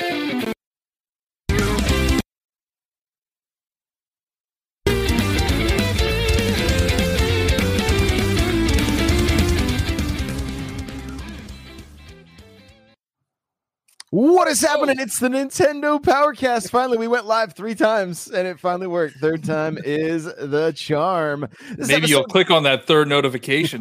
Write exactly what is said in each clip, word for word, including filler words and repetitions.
What is happening? It's the Nintendo Powercast. Finally, we went live three times, and it finally worked. Third time is the charm. This Maybe episode- you'll click on that third notification.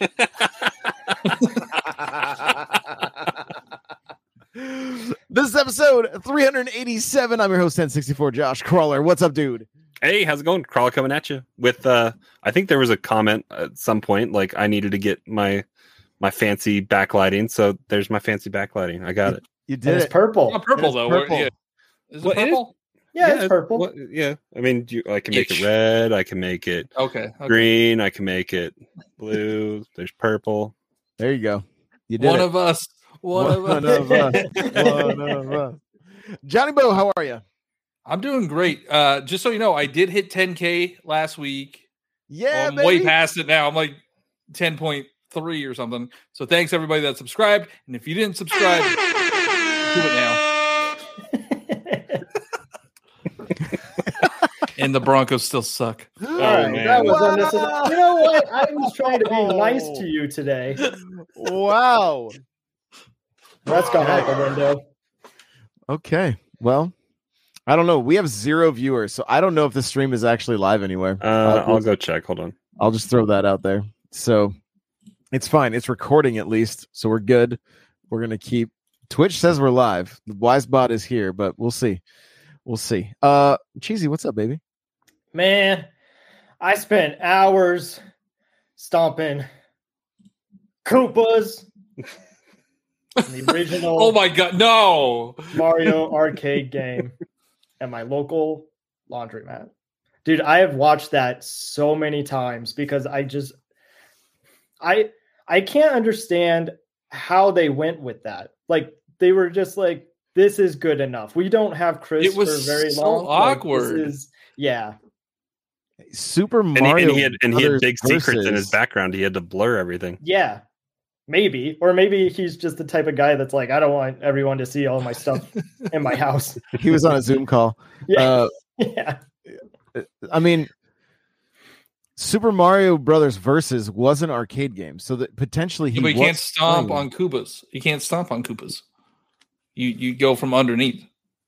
This is episode three eighty-seven. I'm your host, ten sixty-four, Josh Crawler. What's up, dude? Hey, how's it going? Crawler coming at you with, uh, I think there was a comment at some point, like I needed to get my my fancy backlighting. So there's my fancy backlighting. I got it. You And did it's it. purple. Not purple, It's though. purple. Yeah. Is it Well, it is- purple? Yeah, it's purple. What, yeah, I mean, you, I can make Ish. it red. I can make it Okay. okay. green. I can make it blue. There's purple. There you go. You did One it. of us. One, One of us. of us. One of us. Johnny Bo, how are you? I'm doing great. Uh, just so you know, I did hit ten K last week. Yeah, Well, I'm baby. way past it now. I'm like ten point three or something. So thanks everybody that subscribed. And if you didn't subscribe, do it now. And the Broncos still suck. All right, man. that was Wow. unnecessary. You know what? I was trying to be nice to you today. Wow. That's gone out the window. Okay. Well, I don't know. We have zero viewers, so I don't know if the stream is actually live anywhere. Uh, I'll go check. Hold on. I'll just throw that out there. So it's fine. It's recording at least, so we're good. We're gonna keep. Twitch says we're live. The WiseBot is here, but we'll see. We'll see. Uh, Cheesy, what's up, baby? Man, I spent hours stomping Koopas in the original Oh my god, no. Mario arcade game at my local laundromat. Dude, I have watched that so many times because I just I I can't understand how they went with that. Like they were just like, this is good enough. We don't have Chris It was for very so long. Like, awkward. this is, yeah. Super And he, Mario. and he had and he had Brothers big secrets in his versus- background. He had to blur everything. Yeah. Maybe. Or maybe he's just the type of guy that's like, I don't want everyone to see all my stuff in my house. He was on a Zoom call. Yeah. Uh, yeah. I mean, Super Mario Brothers Versus was an arcade game, so that potentially he Yeah, but you was can't stomp playing- on Koopas. You can't stomp on Koopas. You you go from underneath.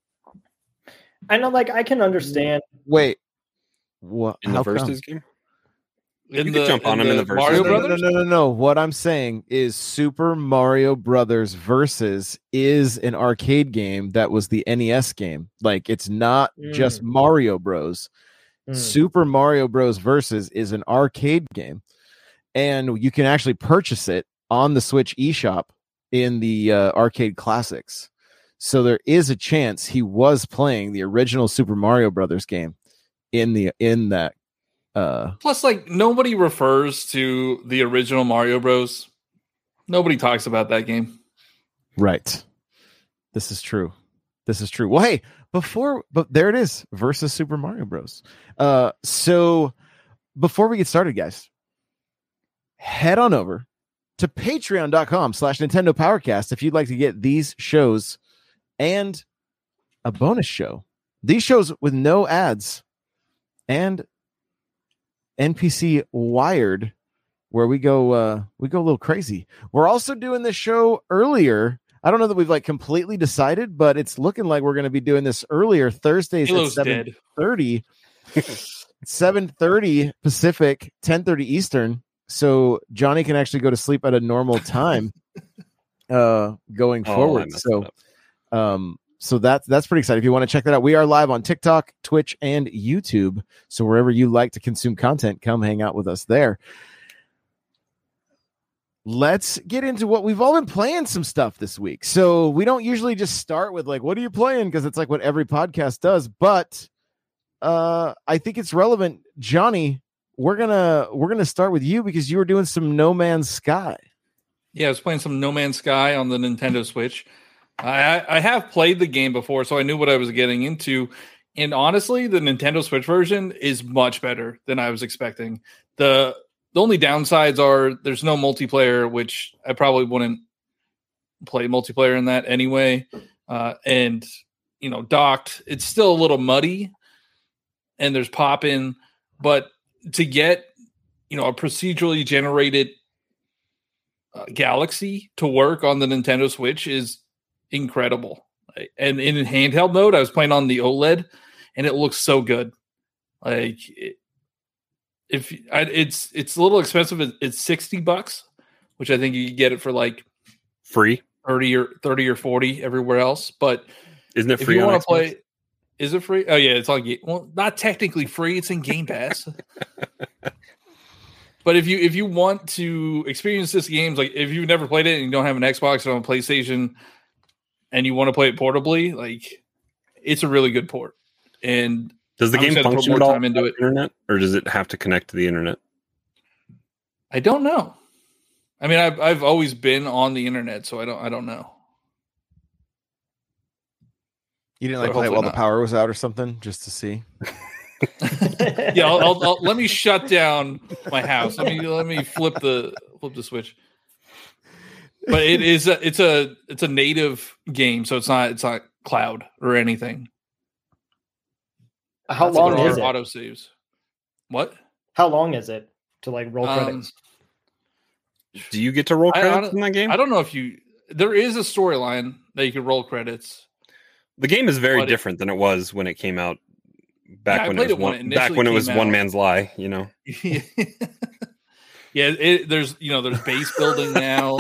I know, like, I can understand. Wait, what? In the how come? versus game? In You the, could jump on him in the versus Mario game. No, no, Brothers. no, no, no. What I'm saying is Super Mario Brothers Versus is an arcade game that was the N E S game. Like, it's not just Mm. Mario Bros. Hmm. Super Mario Bros. Versus is an arcade game, and you can actually purchase it on the Switch eShop in the uh, Arcade Classics. So there is a chance he was playing the original Super Mario Brothers game in the in that. Uh, Plus, like nobody refers to the original Mario Bros. Nobody talks about that game. right. This is true. This is true. Well, hey, before, but there it is versus Super Mario Bros. Uh, so before we get started, guys, head on over to patreon.com slash Nintendo Powercast if you'd like to get these shows and a bonus show. These shows with no ads and N P C Wired, where we go uh we go a little crazy. We're also doing this show earlier. I don't know that we've like completely decided, but it's looking like we're going to be doing this earlier Thursdays Halo's at dead. seven thirty. seven thirty Pacific, ten thirty Eastern. So Johnny can actually go to sleep at a normal time uh going Oh, I forward. messed So it up. um so that's that's pretty exciting. If you want to check that out, we are live on TikTok, Twitch, and YouTube. So wherever you like to consume content, come hang out with us there. Let's get into what we've all been playing some stuff this week. So we don't usually just start with like, what are you playing? Because it's like what every podcast does. But uh I think it's relevant. Johnny, we're gonna we're gonna start with you because you were doing some No Man's Sky. Yeah, I was playing some No Man's Sky on the Nintendo Switch. I I have played the game before, so I knew what I was getting into. And honestly, the Nintendo Switch version is much better than I was expecting. The the only downsides are there's no multiplayer, which I probably wouldn't play multiplayer in that anyway. uh, and you know, docked. It's still a little muddy, and there's pop-in, but to get you know a procedurally generated uh, Galaxy to work on the Nintendo Switch is incredible. And in handheld mode, I was playing on the OLED, and it looks so good. Like, it, if I, it's it's a little expensive, it's sixty bucks, which I think you can get it for like free thirty or thirty or forty everywhere else. But isn't it if free? you want to play, is it free? Oh yeah, it's on Game. Well, not technically free. It's in Game Pass. But if you if you want to experience this games, like if you've never played it and you don't have an Xbox or on a PlayStation, and you want to play it portably, like it's a really good port. And does the I'm game function more at all time into it. Internet, or does it have to connect to the internet? I don't know. I mean, I've I've always been on the internet, so I don't I don't know. You didn't like But play it while hopefully the not. power was out or something, just to see. Yeah, I'll, I'll, I'll, let me shut down my house. Let me let me flip the flip the switch. But it is a, it's a it's a native game, so it's not it's not cloud or anything. How That's long what is our it? auto saves? What? How long is it to like roll Um, credits? Do you get to roll I credits hon- in that game? I don't know if you. There is a storyline that you can roll credits. The game is very But it- different than it was when it came out. Back Yeah, I when played it was it when one, it back when it initially was came one out. man's lie. You know. Yeah, it, there's you know there's base building now.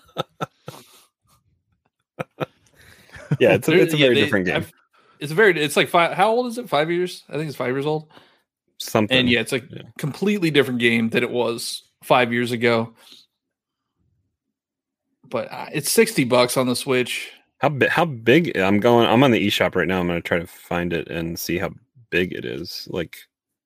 Yeah, it's a, There- it's a yeah, very they- different game. I've- It's very. It's like five. How old is it? Five years? I think it's five years old. Something. And yeah, it's a Yeah. completely different game than it was five years ago. But uh, it's sixty bucks on the Switch. How big? How big? I'm going. I'm on the eShop right now. I'm going to try to find it and see how big it is. Like,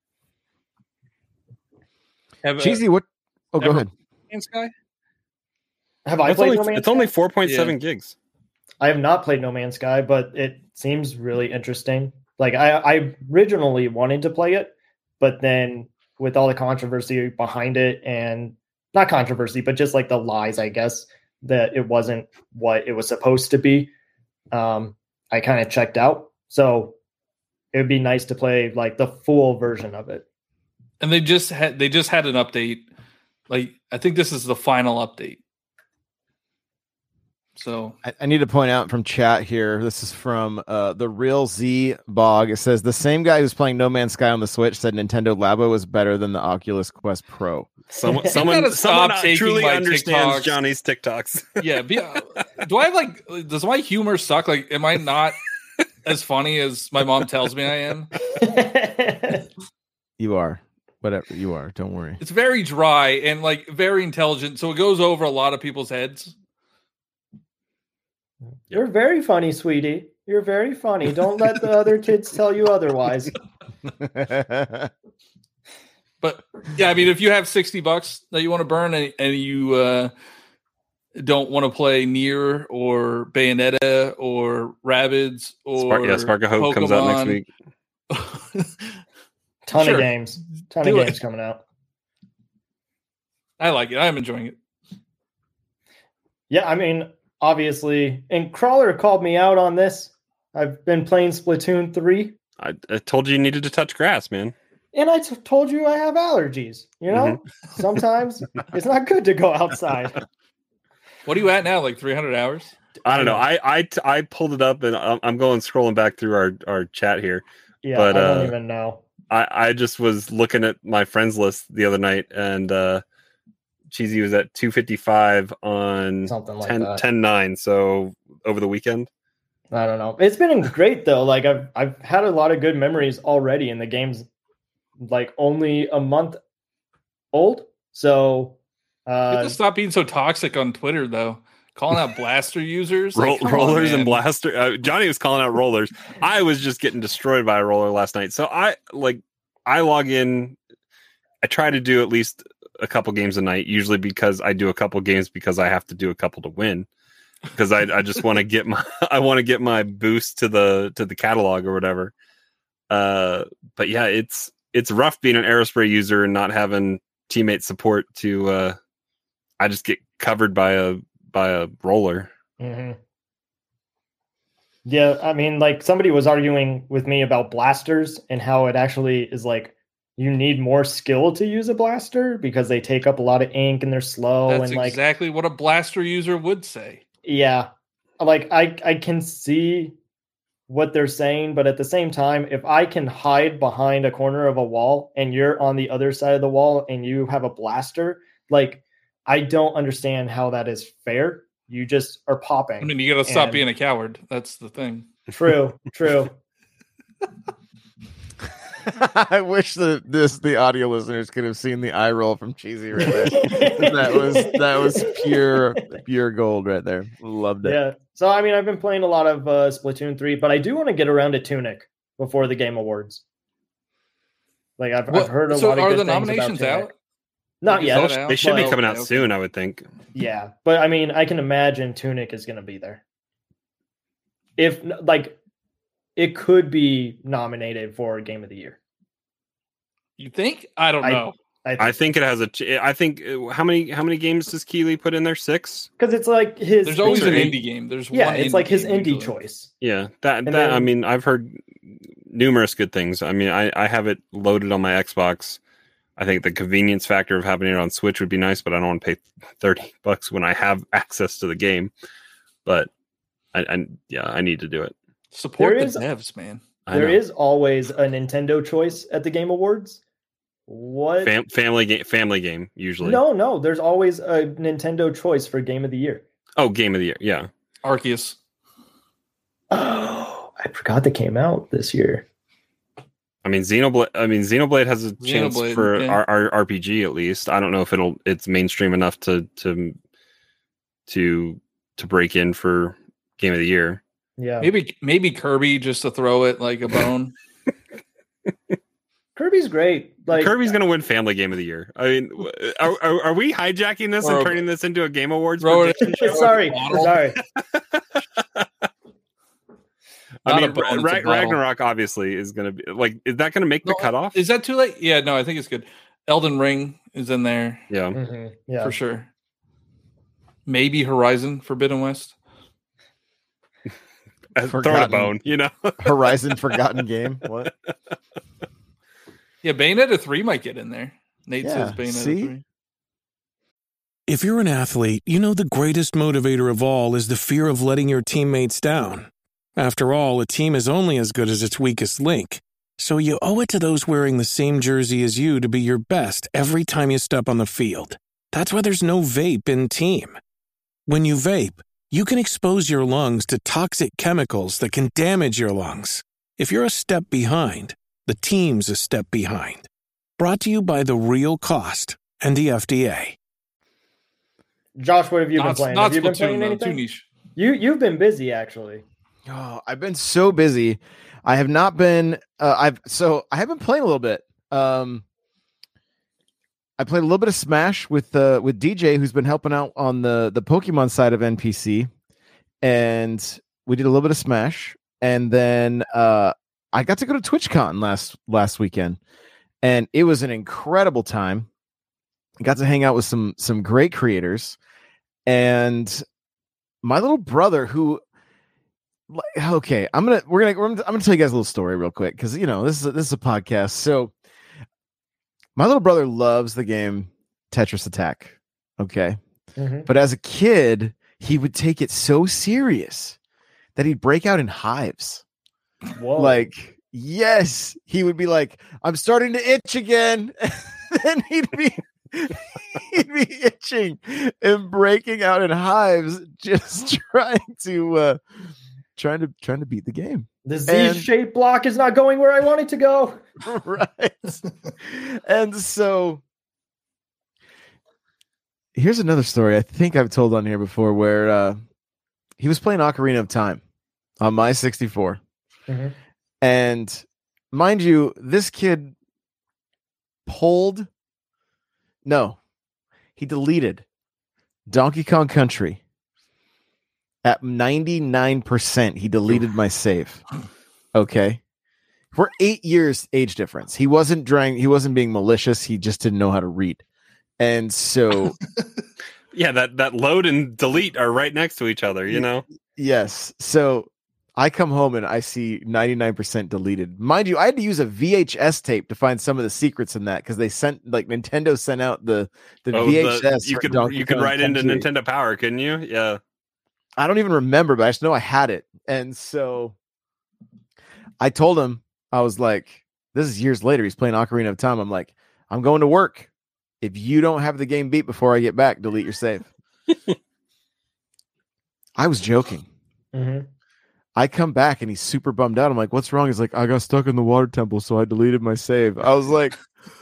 Have a- Cheesy, what? Oh, go Ever- ahead. Man's Sky? Have I it's played only No Man's it's only Sky? four point seven gigs. I have not played No Man's Sky, but it seems really interesting. Like I, I originally wanted to play it, but then with all the controversy behind it, and not controversy, but just like the lies, I guess, that it wasn't what it was supposed to be, um, I kind of checked out. So it would be nice to play like the full version of it. And they just had they just had an update. Like I think this is the final update. So I, I need to point out from chat here. This is from uh, the Real Z Bog. It says the same guy who's playing No Man's Sky on the Switch said Nintendo Labo was better than the Oculus Quest Pro. Someone, You someone, gotta someone stop taking truly my understands TikToks. Johnny's TikToks. yeah, be, uh, do I have like does my humor suck? Like, am I not as funny as my mom tells me I am? You are. Whatever you are. Don't worry. It's very dry and like very intelligent, so it goes over a lot of people's heads. You're very funny, sweetie. You're very funny. Don't let the other kids tell you otherwise. But yeah, I mean, if you have sixty bucks that you want to burn and, and you uh, don't want to play Nier or Bayonetta or Rabbids or Spark, yeah, Spark of Hope comes out next week. week. Ton Sure. of games. Ton Do of it. games coming out. I like it. I'm enjoying it. Yeah, I mean, obviously, and Crawler called me out on this. I've been playing Splatoon three, I, I told you you needed to touch grass, man. and I t- told you I have allergies. You know, Mm-hmm. sometimes it's not good to go outside. What are you at now? Like three hundred hours? I don't know. I I, I pulled it up and I'm, I'm going scrolling back through our, our chat here. Yeah, But, I don't uh, even know. I, I just was looking at my friends list the other night, and uh, Cheesy was at two fifty-five on Something like ten, that. ten nine. So over the weekend. I don't know. It's been great though. Like I've I've had a lot of good memories already, and the game's like only a month old. So You have uh, to stop being so toxic on Twitter, though. Calling out blaster users, Roll, like, come on, rollers and man. blaster. Uh, Johnny was calling out rollers. I was just getting destroyed by a roller last night. So I like I log in. I try to do at least a couple games a night, usually because I do a couple games because I have to do a couple to win. Because I, I just want to get my I want to get my boost to the to the catalog or whatever. Uh, but yeah, it's it's rough being an Aerospray user and not having teammate support to. Uh, I just get covered by a by a roller. mhm. Yeah, I mean, like somebody was arguing with me about blasters and how it actually is like you need more skill to use a blaster because they take up a lot of ink and they're slow. That's and like exactly what a blaster user would say. Yeah, like I I can see what they're saying, but at the same time, if I can hide behind a corner of a wall and you're on the other side of the wall and you have a blaster, like I don't understand how that is fair. You just are popping. I mean, you got to stop and- being a coward. That's the thing. True, true. I wish that this the audio listeners could have seen the eye roll from Cheesy right there. that was that was pure pure gold right there. Loved it. Yeah. So I mean, I've been playing a lot of uh, Splatoon three, but I do want to get around to Tunic before the Game Awards. Like I've, Well, I've heard a so lot of are good the things nominations about Tunic. out? Not Is yet. that out? They should be Well, coming okay, out okay. soon, I would think. Yeah, but I mean, I can imagine Tunic is going to be there. If like, it could be nominated for Game of the Year. You think? I don't I- know. I think it has a. ch- I think uh, how many how many games does Keeley put in there? Six. because it's like his. There's always an Three. indie game. There's Yeah, one it's indie like his game indie usually. choice. Yeah, that And that I then- mean, I've heard numerous good things. I mean, I I have it loaded on my Xbox. I think the convenience factor of having it on Switch would be nice, but I don't want to pay thirty bucks when I have access to the game. But I, I yeah, I need to do it. Support There the is- devs, man. I There know. is always a Nintendo choice at the Game Awards. What? Fam- family game, family game usually. No, no. There's always a Nintendo choice for Game of the Year. Oh, game of the year. Yeah. Arceus. Oh, I forgot that came out this year. I mean, Xenoblade. I mean, Xenoblade has a chance Xenoblade, for yeah. our, our R P G at least. I don't know if it'll it's mainstream enough to to to to break in for game of the year. Yeah, Maybe maybe Kirby just to throw it like a bone. Kirby's great. Like Kirby's going to win family game of the year. I mean, w- are, are, are we hijacking this Or- and turning this into a Game Awards? Throw it- prediction show? sorry, Bottle. sorry. I Not a mean, bone, Ra- it's a Ra- bottle. Ragnarok obviously is going to be like. Is that going to make the No, cutoff? Is that too late? Yeah, no, I think it's good. Elden Ring is in there Yeah. Mhm, Yeah, for sure. Maybe Horizon Forbidden West. Uh, Throw it a Forgotten. bone. You know. Horizon Forgotten Game. What? Yeah, Bayonetta three might get in there. Nate Yeah, says Bayonetta see? three. If you're an athlete, you know the greatest motivator of all is the fear of letting your teammates down. After all, a team is only as good as its weakest link. So you owe it to those wearing the same jersey as you to be your best every time you step on the field. That's why there's no vape in team. When you vape, you can expose your lungs to toxic chemicals that can damage your lungs. If you're a step behind, the team's a step behind. Brought to you by The Real Cost and the F D A. Josh, what have you been Not, playing? not Have you been Splatoon, playing though. Too anything? niche. You you've been busy actually. Oh, I've been so busy. I have not been. Uh, I've so I have been playing a little bit. Um, I played a little bit of Smash with uh, with D J, who's been helping out on the the Pokemon side of N P C, and we did a little bit of Smash, and then uh, I got to go to TwitchCon last last weekend, and it was an incredible time. I got to hang out with some some great creators, and my little brother who. Like, okay, I'm gonna we're gonna, we're gonna I'm gonna tell you guys a little story real quick because you know this is a, this is a podcast. So my little brother loves the game Tetris Attack. Okay, Mhm. but as a kid, he would take it so serious that he'd break out in hives. Whoa. Like, yes, he would be like, "I'm starting to itch again," and he'd be. He'd be itching and breaking out in hives, just trying to uh, trying to trying to beat the game. the and- Z-shaped block is not going where I want it to go. Right. And so here's another story I think I've told on here before where uh, he was playing Ocarina of Time on my sixty-four. Mhm. And mind you, this kid pulled no, he deleted Donkey Kong Country at ninety-nine percent. He deleted my save. Okay. For eight years age difference. He wasn't trying, he wasn't being malicious. He just didn't know how to read. And so, Yeah, that that load and delete are right next to each other. You know. yes. So I come home and I see ninety-nine percent deleted. Mind you, I had to use a V H S tape to find some of the secrets in that because they sent like Nintendo sent out the the Oh, V H S. the, you for could Donkey you could Kong write into Country. Nintendo Power, couldn't you? Yeah. I don't even remember, but I just know I had it. And so I told him, I was like, this is years later. He's playing Ocarina of Time. I'm like, I'm going to work. If you don't have the game beat before I get back, delete your save. I was joking. Mm-hmm. I come back and he's super bummed out. I'm like, what's wrong? He's like, I got stuck in the water temple, so I deleted my save. I was like,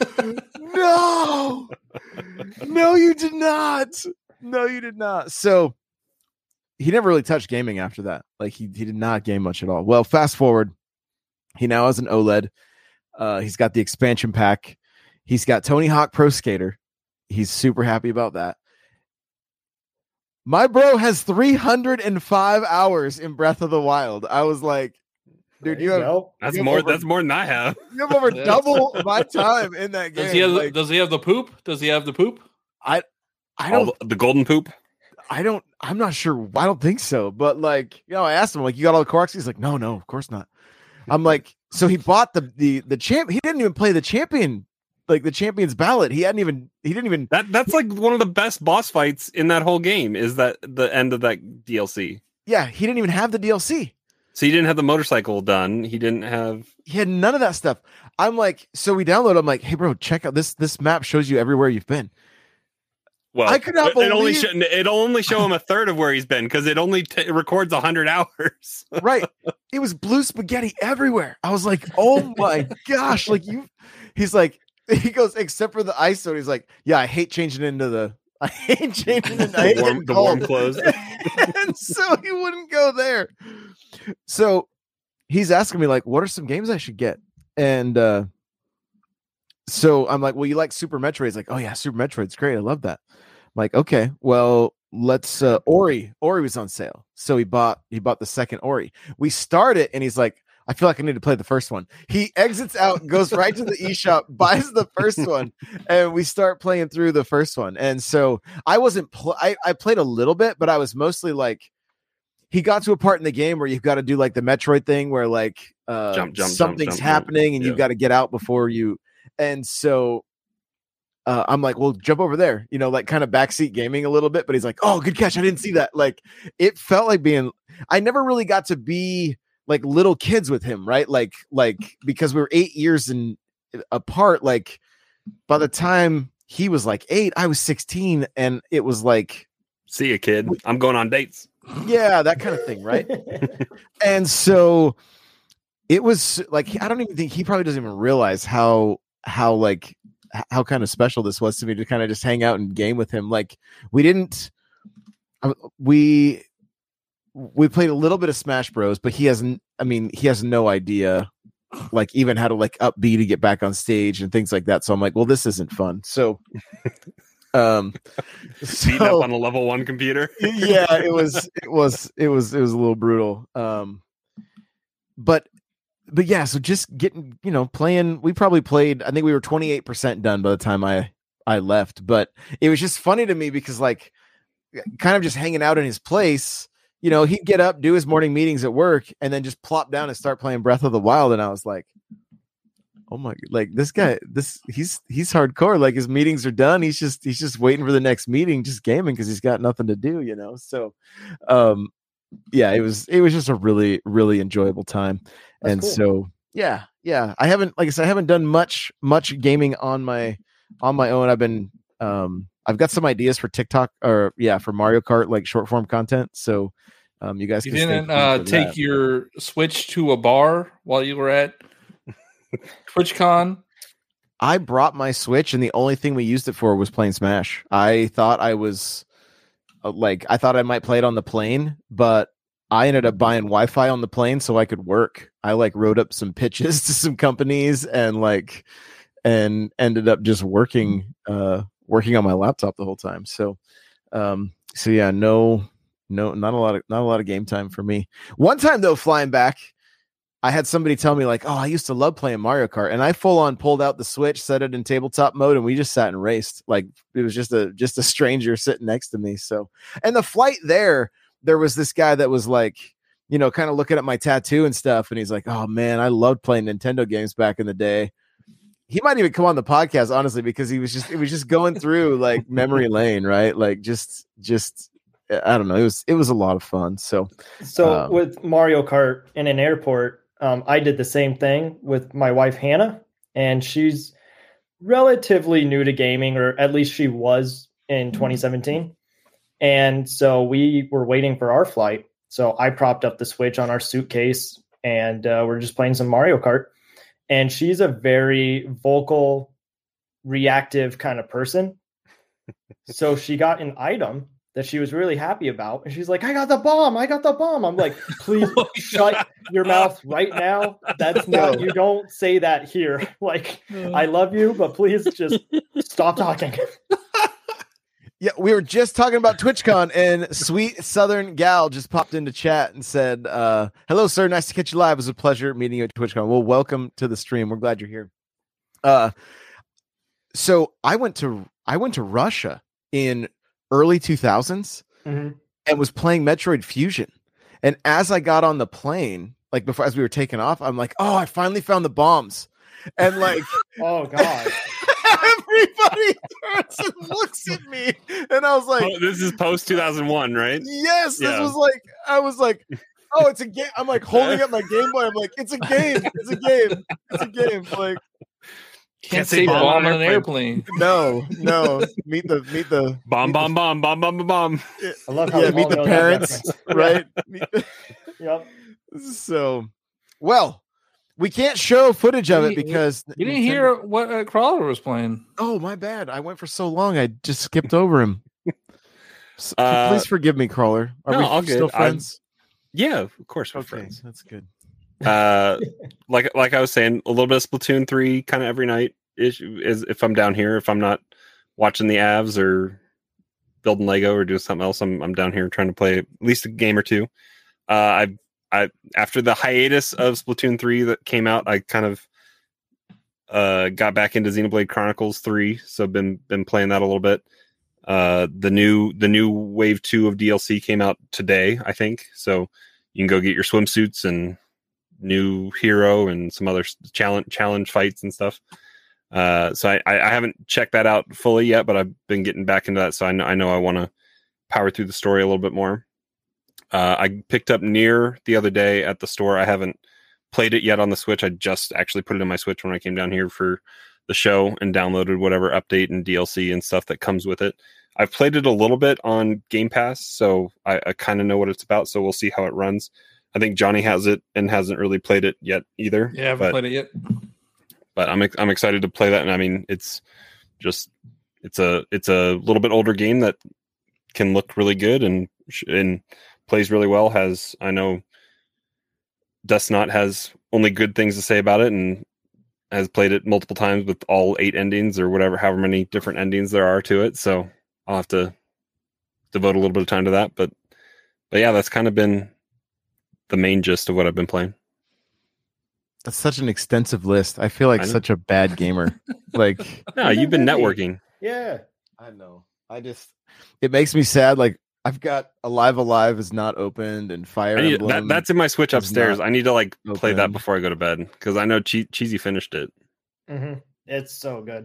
no, no, you did not. No, you did not. So he never really touched gaming after that. Like he, he did not game much at all. Well, fast forward. He now has an OLED. Uh, he's got the expansion pack. He's got Tony Hawk Pro Skater. He's super happy about that. My bro has three hundred five hours in Breath of the Wild. I was like, dude, There you you have go. That's You have more. over- That's more than I have. you have over Yeah. double my time in that game. Does he have Like, does he have the poop? Does he have the poop? I All don't the, the golden poop. I don't I'm not sure. I don't think so. But like, you know, I asked him, like, you got all the Koraks? He's like, no, no, of course not. I'm like, so he bought the the the champ. He didn't even play the champion, like the champion's ballot. He hadn't even he didn't even That that's like one of the best boss fights in that whole game. Is that the end of that D L C? yeah, he didn't even have the D L C. So he didn't have the motorcycle done. He didn't have. He had none of that stuff. I'm like, so we download. I'm like, hey, bro, check out this. This map shows you everywhere you've been. Well, I could not it, it only believe- show, it only show him a third of where he's been because it only t- it records a hundred hours. Right. It was blue spaghetti everywhere. I was like, oh my gosh. Like you, he's like, he goes, except for the ice zone. He's like, yeah, I hate changing into the, I hate changing into I hate The warm- getting the warm cold." clothes. And so he wouldn't go there. So he's asking me like, what are some games I should get? And, uh, so I'm like, well, you like Super Metroid? He's like, oh yeah, Super Metroid's great. I love that. I'm like, okay, well, let's uh Ori. Ori was on sale. So he bought he bought the second Ori. We start it and he's like, I feel like I need to play the first one. He exits out, goes right to the eShop, buys the first one, and we start playing through the first one. And so I wasn't pl- I, I played a little bit, but I was mostly like, he got to a part in the game where you've got to do like the Metroid thing where like uh Jump, jump, something's jump, jump, happening and yeah. you've got to get out before you. And so uh, I'm like, well, jump over there, you know, like kind of backseat gaming a little bit. But he's like, oh, good catch. I didn't see that. Like it felt like being, I never really got to be like little kids with him, right? Like, like because we were eight years in, apart. Like by the time he was like eight, I was sixteen, and it was like, See ya, kid. I'm going on dates. yeah, that kind of thing, right? And so it was like, I don't even think he probably doesn't even realize how how like how kind of special this was to me to kind of just hang out and game with him. Like we didn't uh, we we played a little bit of Smash Bros, but he hasn't, I mean, he has no idea like even how to like up B to get back on stage and things like that. So I'm like, well, this isn't fun. So um Beating so- up on a level one computer. yeah, it was it was it was it was a little brutal. Um but but yeah, so just getting, you know, playing, we probably played, I think we were twenty-eight percent done by the time I I left, but it was just funny to me because like kind of just hanging out in his place, you know, he'd get up, do his morning meetings at work, and then just plop down and start playing Breath of the Wild, and I was like, oh my, like this guy, this he's he's hardcore. Like his meetings are done. He's just he's just waiting for the next meeting, just gaming because he's got nothing to do, you know. So, um, yeah, it was it was just a really really enjoyable time, That's and cool. so yeah, yeah. I haven't, like I said, I haven't done much much gaming on my on my own. I've been um I've got some ideas for TikTok or yeah for Mario Kart, like short form content. So, um, you guys You can stay didn't tuned uh, for take that. your Switch to a bar while you were at TwitchCon. I brought my Switch, and the only thing we used it for was playing Smash. I thought I was uh, like, I thought I might play it on the plane, but I ended up buying Wi-Fi on the plane so I could work. I like wrote up some pitches to some companies and like, and ended up just working, uh, working on my laptop the whole time. So, um, so yeah, no, no, not a lot of, not a lot of game time for me. One time though, flying back, I had somebody tell me like, oh, I used to love playing Mario Kart, and I full on pulled out the Switch, set it in tabletop mode, and we just sat and raced. Like it was just a just a stranger sitting next to me. So, and the flight there, there was this guy that was like, you know, kind of looking at my tattoo and stuff. And he's like, oh man, I loved playing Nintendo games back in the day. He might even come on the podcast, honestly, because he was just, it was just going through like memory lane, right? Like just, just, I don't know. It was, it was a lot of fun. So, so um, with Mario Kart in an airport, um, I did the same thing with my wife, Hannah, and she's relatively new to gaming, or at least she was in twenty seventeen. And so we were waiting for our flight. So I propped up the Switch on our suitcase and uh, we're just playing some Mario Kart. And she's a very vocal, reactive kind of person. So she got an item that she was really happy about. And she's like, I got the bomb. I got the bomb. I'm like, please Oh, shut God. your mouth right now. That's not, you don't say that here. Like, I love you, but please just stop talking. yeah, we were just talking about TwitchCon, and sweet Southern gal just popped into chat and said, uh, hello, sir. Nice to catch you live. It was a pleasure meeting you at TwitchCon. Well, welcome to the stream. We're glad you're here. Uh, so I went to, I went to Russia in early two thousands Mm-hmm. and was playing Metroid Fusion. And as I got on the plane, like before, as we were taking off, I'm like, oh, I finally found the bombs. And like, Oh, God. everybody turns and looks at me. And I was like, Oh, this is post two thousand one, right? yes, this Yeah. was like, I was like, oh, it's a game. I'm like holding up my Game Boy. I'm like, it's a game. It's a game. It's a game. Like, Can't say bomb on an airplane. no, no. Meet the, meet the, Bomb, bomb, bomb, bomb, bomb, bomb, bomb. I love how yeah, we meet all the know that parents, reference. right? Meet the- Yep. so, well, we can't show footage of it We- we- because You didn't Nintendo- hear what uh, Crawler was playing. Oh, my bad. I went for so long. I just skipped over him. S- Uh, Please forgive me, Crawler. Are no, we all still good. I'm- friends? Yeah, of course we're Okay, friends. that's good. Uh, like like I was saying, a little bit of Splatoon three kind of every night is, is if I'm down here. If I'm not watching the Avs or building Lego or doing something else, I'm I'm down here trying to play at least a game or two. Uh, I I after the hiatus of Splatoon three that came out, I kind of uh got back into Xenoblade Chronicles three, so been been playing that a little bit. Uh, the new the new wave two of D L C came out today, I think. So you can go get your swimsuits and new hero and some other challenge challenge fights and stuff. Uh, so I, I haven't checked that out fully yet, but I've been getting back into that. So I know I know I want to power through the story a little bit more. Uh, I picked up Nier the other day at the store. I haven't played it yet on the Switch. I just actually put it in my Switch when I came down here for the show and downloaded whatever update and D L C and stuff that comes with it. I've played it a little bit on Game Pass, so I, I kind of know what it's about. So we'll see how it runs. I think Johnny has it and hasn't really played it yet either. Yeah, I haven't but, played it yet. but I'm I'm excited to play that. And I mean, it's just it's a it's a little bit older game that can look really good and and plays really well. Has I know Dustnot has only good things to say about it and has played it multiple times with all eight endings or whatever, however many different endings there are to it. So I'll have to devote a little bit of time to that. But but yeah, that's kind of been the main gist of what I've been playing. That's such an extensive list. I feel like I know. such a bad gamer. Like, No, You've you've been been busy. networking. Yeah. I know. I just, it makes me sad. Like, I've got Alive Alive is not opened and Fire I need, Emblem. that, that's in my Switch is upstairs. not I need to like play that open. before I go to bed because I know che- Cheesy finished it. hmm It's so good.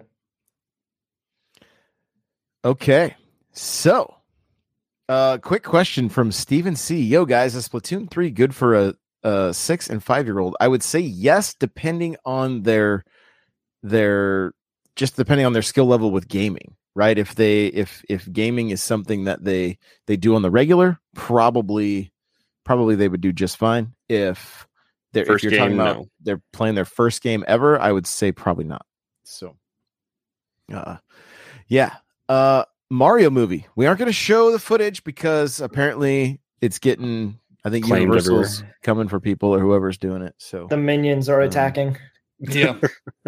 Okay. So, uh, quick question from Steven C. Yo, guys, is Splatoon three good for a, a six and five year old? I would say yes, depending on their, their, just depending on their skill level with gaming, right? If they, if, if gaming is something that they, they do on the regular, probably, probably they would do just fine. If they're, if First you're talking game, about no. they're playing their first game ever, I would say probably not. So, uh, yeah. Uh, Mario movie. We aren't going to show the footage because apparently it's getting, I think Claimed Universal's everywhere. coming for people or whoever's doing it. So, The minions are Um, attacking. Yeah,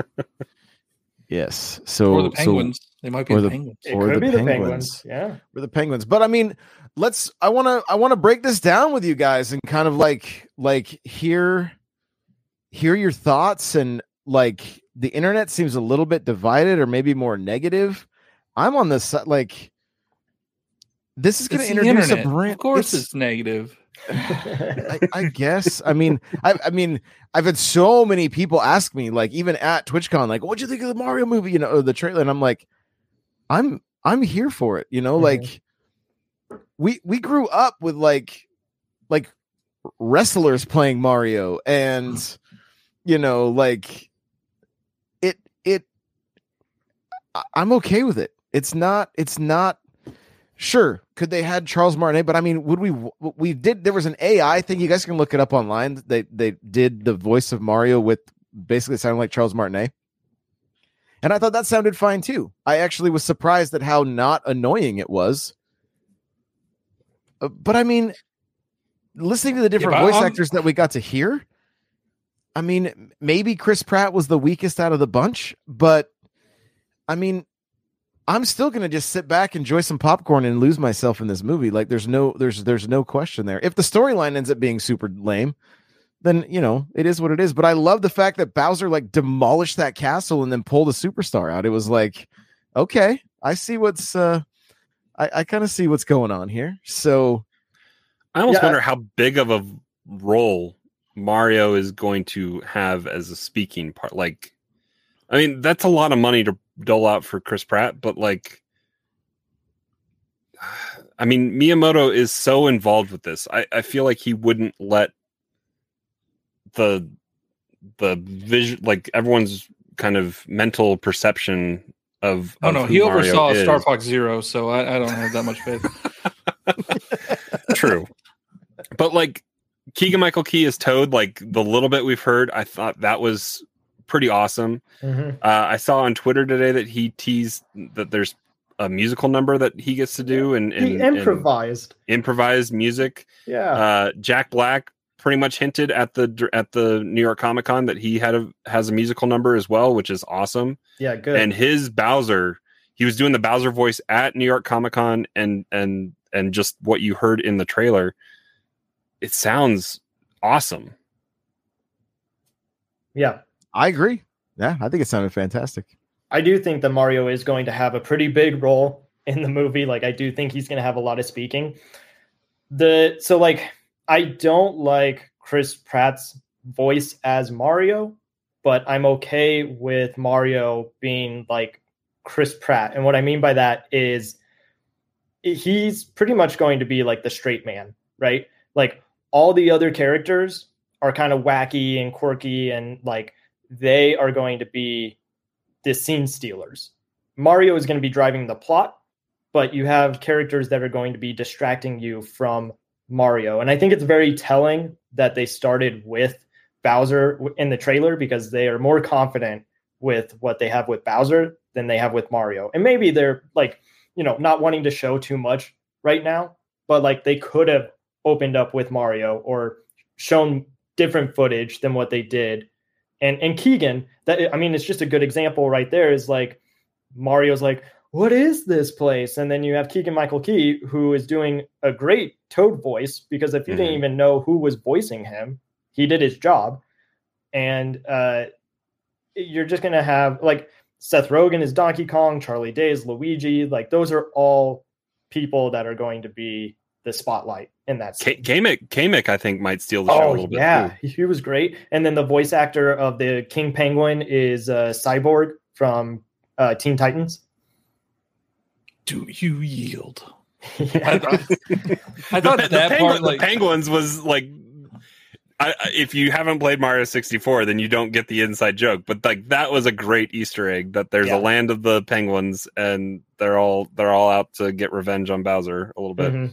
yes. So, or the so- penguins. they might be or the the- penguins. It or could the be the penguins. penguins. Yeah. for the Penguins. But I mean, let's, I want to, I want to break this down with you guys and kind of like, like hear, hear your thoughts. And like the internet seems a little bit divided or maybe more negative. I'm on this side, like, this is going It's to the introduce a internet. brand. Of course, it's- it's negative. I, I guess. I mean, I, I mean, I've had so many people ask me, like, even at TwitchCon, like, "What'd you think of the Mario movie?" You know, or the trailer, and I'm like, I'm, I'm here for it. You know, mm-hmm. like, we we grew up with like, like wrestlers playing Mario, and you know, like, it, it. I'm okay with it. It's not. It's not. Sure, could they had Charles Martinet? But I mean, would we? We did. There was an A I thing. You guys can look it up online. They they did the voice of Mario with basically sounding like Charles Martinet, and I thought that sounded fine too. I actually was surprised at how not annoying it was. Uh, but I mean, listening to the different yeah, voice I'm... actors that we got to hear, I mean, maybe Chris Pratt was the weakest out of the bunch, but I mean. I'm still going to just sit back, enjoy some popcorn, and lose myself in this movie. Like there's no, there's, there's no question there. If the storyline ends up being super lame, then, you know, it is what it is. But I love the fact that Bowser like demolished that castle and then pulled a superstar out. It was like, okay, I see what's, uh, I, I kind of see what's going on here. So I almost yeah. wonder how big of a role Mario is going to have as a speaking part. Like, I mean, that's a lot of money to dole out for Chris Pratt, but like, I mean, Miyamoto is so involved with this. I, I feel like he wouldn't let the the vision, like everyone's kind of mental perception of. Oh of no, who he Mario oversaw is. Star Fox Zero, so I, I don't have that much faith. True, but like Keegan Michael Key is Toad. Like the little bit we've heard, I thought that was pretty awesome. Mm-hmm. Uh, I saw on Twitter today that he teased that there's a musical number that he gets to do, and, and he improvised and improvised music. Yeah. Uh, Jack Black pretty much hinted at the at the New York Comic Con that he had a has a musical number as well, which is awesome. Yeah, good. And his Bowser, he was doing the Bowser voice at New York Comic Con, and and and just what you heard in the trailer, it sounds awesome. Yeah. I agree. Yeah, I think it sounded fantastic. I do think that Mario is going to have a pretty big role in the movie. Like, I do think he's going to have a lot of speaking. The so like, I don't like Chris Pratt's voice as Mario, but I'm okay with Mario being like Chris Pratt. And what I mean by that is he's pretty much going to be like the straight man, right? Like all the other characters are kind of wacky and quirky, and like, they are going to be the scene stealers. Mario is going to be driving the plot, but you have characters that are going to be distracting you from Mario. And I think it's very telling that they started with Bowser in the trailer, because they are more confident with what they have with Bowser than they have with Mario. And maybe they're like, you know, not wanting to show too much right now, but like they could have opened up with Mario or shown different footage than what they did. And and Keegan, that I mean, it's just a good example right there. Is like Mario's like, what is this place? And then you have Keegan Michael Key, who is doing a great Toad voice, because if you mm-hmm. didn't even know who was voicing him, he did his job. And uh, you're just gonna have like Seth Rogen is Donkey Kong, Charlie Day is Luigi. Like those are all people that are going to be the spotlight in that scene. Kamek, Kamek, I think, might steal the show oh, a little bit. Yeah, too. He was great. And then the voice actor of the King Penguin is uh, Cyborg from uh, Teen Titans. Do you yield? yeah. I thought, I thought the, that the part, pengu- like the Penguins, was like, I, if you haven't played Mario sixty-four, then you don't get the inside joke. But like that was a great Easter egg, that there's yeah. a land of the penguins, and they're all they're all out to get revenge on Bowser a little bit. Mm-hmm.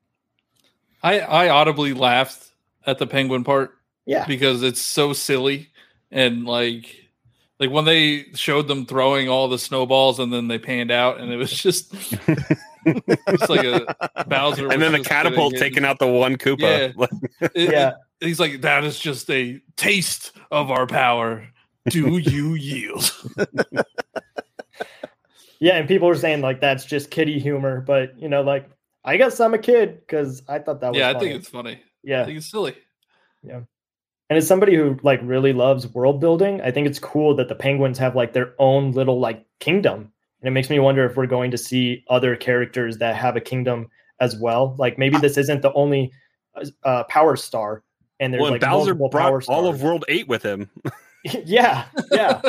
I, I audibly laughed at the penguin part. Yeah. Because it's so silly. And like like when they showed them throwing all the snowballs and then they panned out, and it was just it's like a Bowser. And then the catapult taking out the one Koopa. Yeah. it, yeah. It, he's like, that is just a taste of our power. Do you yield? Yeah, and people are saying like that's just kiddie humor, but you know, like I guess I'm a kid because I thought that was yeah, funny. I think it's funny. Yeah, I think it's silly. Yeah, and as somebody who like really loves world building, I think it's cool that the penguins have like their own little like kingdom, and it makes me wonder if we're going to see other characters that have a kingdom as well. Like maybe this isn't the only uh, Power Star, and there's well, like and Bowser multiple brought Power all of Stars. World Eight with him. yeah, yeah.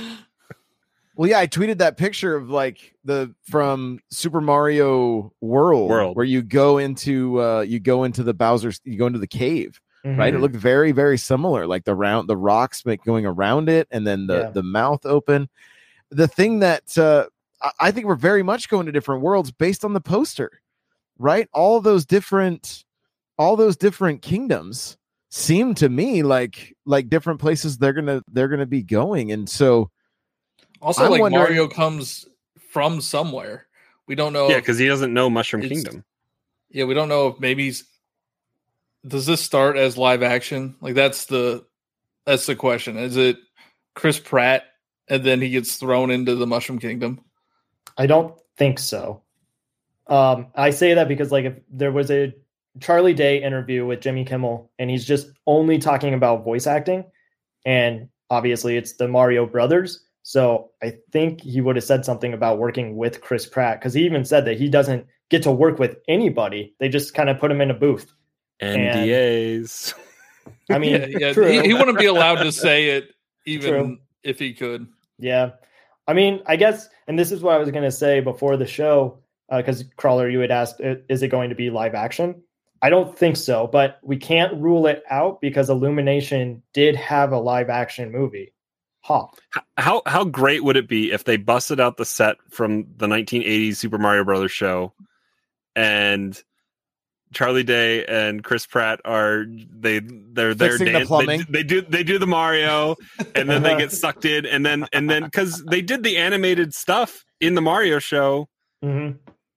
Well, yeah, I tweeted that picture of like the from Super Mario World, World. where you go into uh, you go into the Bowser, you go into the cave, Mhm. right? It looked very, very similar, like the round, the rocks make going around it, and then the Yeah. the mouth open. The thing that uh, I- I think we're very much going to different worlds based on the poster, right? All those different, all those different kingdoms seem to me like like different places they're gonna they're gonna be going, and so. Also, I'm like wondering- Mario comes from somewhere. We don't know. Yeah, if- because he doesn't know Mushroom It's- Kingdom. yeah, we don't know if maybe he's. Does this start as live action? Like that's the that's the question. Is it Chris Pratt and then he gets thrown into the Mushroom Kingdom? I don't think so. Um, I say that because like if there was a Charlie Day interview with Jimmy Kimmel, and he's just only talking about voice acting, and obviously it's the Mario Brothers. So I think he would have said something about working with Chris Pratt, because he even said that he doesn't get to work with anybody. They just kind of put him in a booth. N D As. I mean, yeah, yeah. true. He, he wouldn't be allowed to say it even True. if he could. Yeah. I mean, I guess, and this is what I was going to say before the show, because uh, Crawler, you had asked, is it going to be live action? I don't think so, but we can't rule it out because Illumination did have a live action movie. Huh. How how great would it be if they busted out the set from the nineteen eighties Super Mario Brothers show, and Charlie Day and Chris Pratt are they they're they're Fixing the dan- plumbing. They, they do they do the Mario, and then they get sucked in, and then and then because they did the animated stuff in the Mario show, Mm-hmm.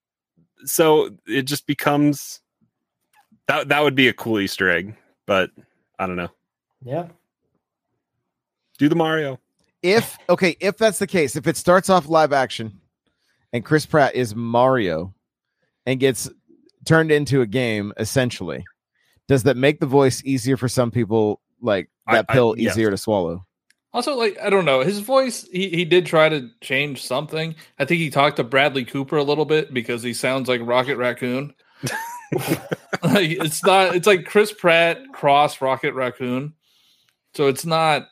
so it just becomes that that would be a cool Easter egg, but I don't know. Yeah. Do the Mario. If okay, if that's the case, if it starts off live action and Chris Pratt is Mario and gets turned into a game, essentially, does that make the voice easier for some people, like that I- I- pill yes. easier to swallow? Also, like I don't know, his voice. He he did try to change something. I think he talked to Bradley Cooper a little bit because he sounds like Rocket Raccoon. Like, it's not. It's like Chris Pratt cross Rocket Raccoon. So it's not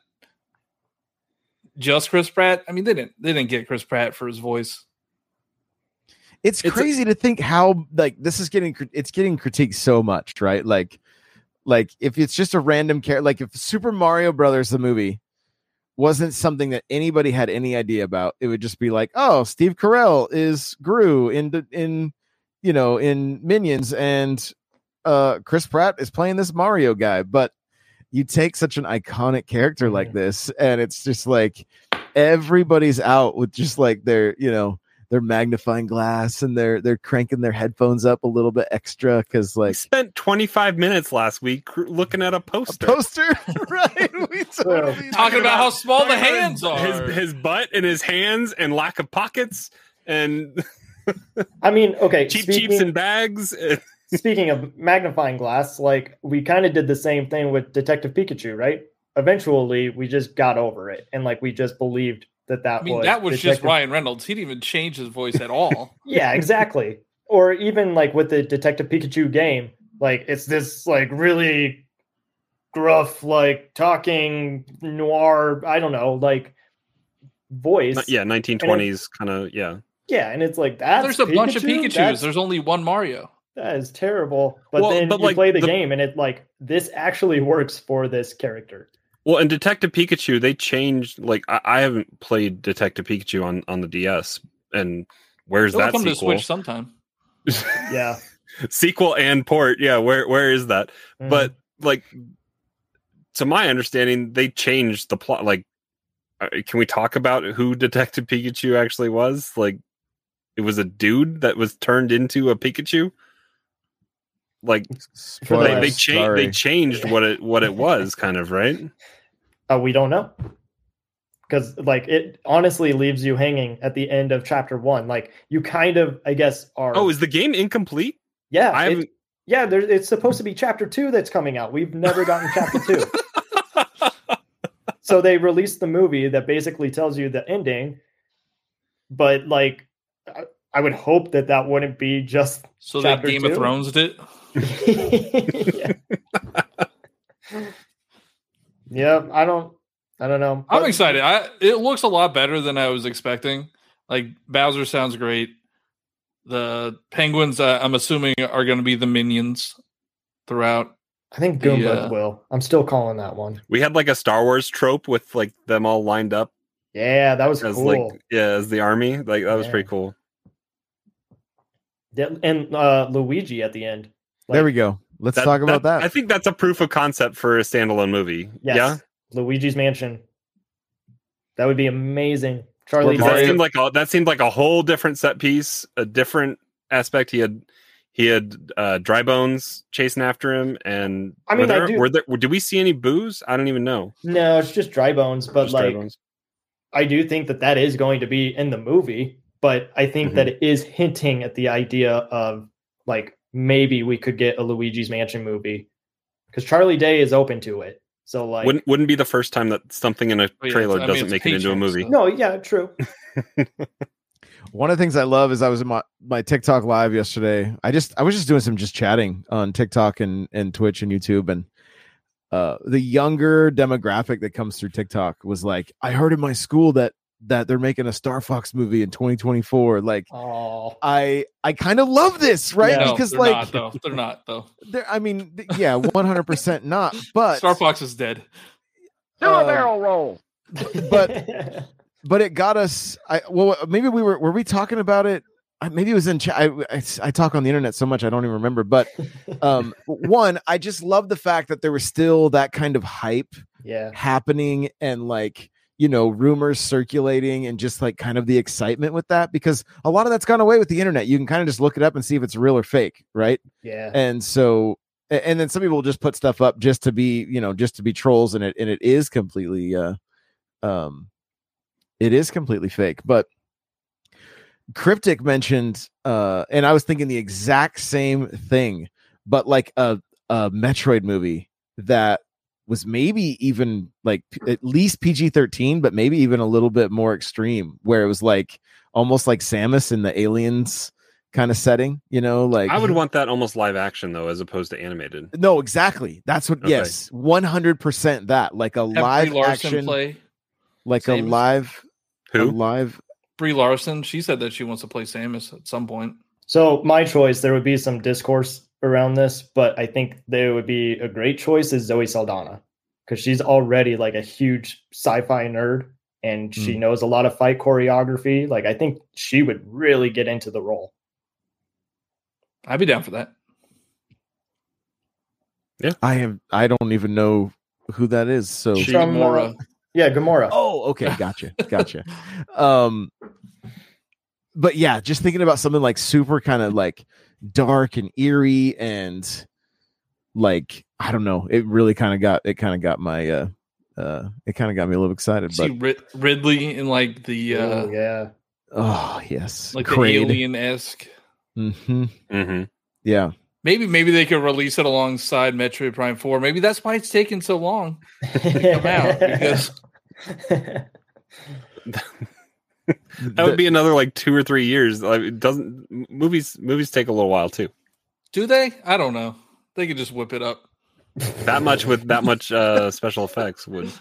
just Chris Pratt. I mean, they didn't they didn't get Chris Pratt for his voice. It's, It's a- crazy to think how like this is getting crit- it's getting critiqued so much, right? Like, like if it's just a random character, like if Super Mario Brothers the movie wasn't something that anybody had any idea about, it would just be like, oh, Steve Carell is Gru in the- in you know in Minions, and uh Chris Pratt is playing this Mario guy. But you take such an iconic character like this, and it's just like everybody's out with just like their you know their magnifying glass, and they're they're cranking their headphones up a little bit extra because I like spent twenty-five minutes last week cr- looking at a a poster. poster, right? We totally Talking about how small the Talking about hands his, are. His, his butt and his hands and lack of pockets and I mean, okay. cheap speaking, cheaps and bags. speaking of magnifying glass, like we kind of did the same thing with Detective Pikachu, right? Eventually, we just got over it, and like we just believed that that I mean, was that was just Detective- Ryan Reynolds. He didn't even change his voice at all. Yeah, exactly. Or even like with the Detective Pikachu game, like it's this like really gruff, like talking noir, I don't know, like voice. Yeah, nineteen twenties kind of, yeah. Yeah, and it's like that. There's a bunch of Pikachus. That's, There's only one Mario. that is terrible. But Well, then but, you like, play the, the- game, and it like this actually works for this character. Well, in Detective Pikachu, they changed, like, I, I haven't played Detective Pikachu on, on the D S, and where's It'll that come to sequel? Switch sometime. Yeah, Sequel and port, yeah, where where is that? Mhm. But, like, to my understanding, they changed the plot, like, uh, can we talk about who Detective Pikachu actually was? Like, it was a dude that was turned into a Pikachu. Like they, Spoilers, they, cha- sorry. they changed what it what it was, kind of, right? uh, we don't know, because like it honestly leaves you hanging at the end of chapter one. Like you kind of, I guess, are. Oh, is the game incomplete? yeah, I it- haven't. yeah. There, it's supposed to be chapter two that's coming out. We've never gotten chapter two. So they released the movie that basically tells you the ending, but like, uh, I would hope that that wouldn't be just So they chapter Game two. of Thrones it. yeah. yeah, I don't, I don't know. I'm But- excited. I it looks a lot better than I was expecting. Like Bowser sounds great. The penguins, uh, I'm assuming, are going to be the minions throughout. I think the, Goombas uh, will. I'm still calling that one. We had like a Star Wars trope with like them all lined up Yeah, that was as cool. like yeah, as the army. Like that was Yeah. pretty cool. Yeah, and uh, Luigi at the end. Like, there we go. Let's That- talk about that. I think that's a proof of concept for a standalone movie. Yes, Yeah. Luigi's Mansion. That would be amazing. Charlie Well, That Day. seemed like a, that seemed like a whole different set piece, a different aspect. He had he had uh, Dry Bones chasing after him, and I mean, were I there, do- were there did we see any booze? I don't even know. No, it's just Dry Bones, but Just Dry like Bones. I do think that that is going to be in the movie, but I think Mhm. that it is hinting at the idea of like maybe we could get a Luigi's Mansion movie because Charlie Day is open to it. So like, wouldn't wouldn't be the first time that something in a Oh, yeah, trailer I mean, doesn't it's make it into a paycheck, movie. so- no, yeah, true. One of the things I love is I was in my, my TikTok live yesterday. I just I was just doing some just chatting on TikTok and, and Twitch and YouTube, and uh, the younger demographic that comes through TikTok was like, I heard in my school that that they're making a Star Fox movie in twenty twenty-four. Like Oh, I I kind of love this, right? Yeah. No, because they're like not, though. They're not though. they're- I mean, th- yeah, one hundred percent not. But Star Fox is dead. uh, roll. But- but it got us. I well, maybe we were were we talking about it? I- Maybe it was in chat. I, I, I talk on the internet so much I don't even remember. But um, one, I just love the fact that there was still that kind of hype yeah, happening and like you know rumors circulating and just like kind of the excitement with that, because a lot of that's gone away with the internet. You can kind of just look it up and see if it's real or fake, right? yeah, And so a- and then some people will just put stuff up just to be you know just to be trolls, and it and it is completely uh um it is completely fake. But Cryptic mentioned uh and I was thinking the exact same thing, but like a a Metroid movie that was maybe even like p- at least P G thirteen, but maybe even a little bit more extreme, where it was like almost like Samus in the Aliens kind of setting, you know, like I would want that almost live action though, as opposed to animated. no, exactly. That's what. Okay. Yes, one hundred percent. That like a Have live Brie Larson action, play. like a Samus? live, a Who? live. Brie Larson. She said that she wants to play Samus at some point. So my choice, there would be some discourse around this, but I think there would be a great choice is Zoe Saldana because she's already like a huge sci-fi nerd and she Mm. knows a lot of fight choreography. Like I think she would really get into the role. I'd be down for that. I have. I don't even know who that is. So. She- From, uh, Gamora. yeah, Gamora. Oh, okay, gotcha, gotcha. um, but yeah, just thinking about something like super kind of like dark and eerie and like I don't know. It really kind of got it kind of got my uh uh it kind of got me a little excited. See But Rid- Ridley in like the uh, Oh, yeah. oh yes, like Kraid. the alien esque. Mm-hmm. Mm-hmm. Yeah. Maybe maybe they could release it alongside Metroid Prime Four. Maybe that's why it's taking so long to come out because That would be another like two or three years. Like it doesn't movies movies take a little while too. do they? I don't know. They could just whip it up. That much with that much uh, special effects would.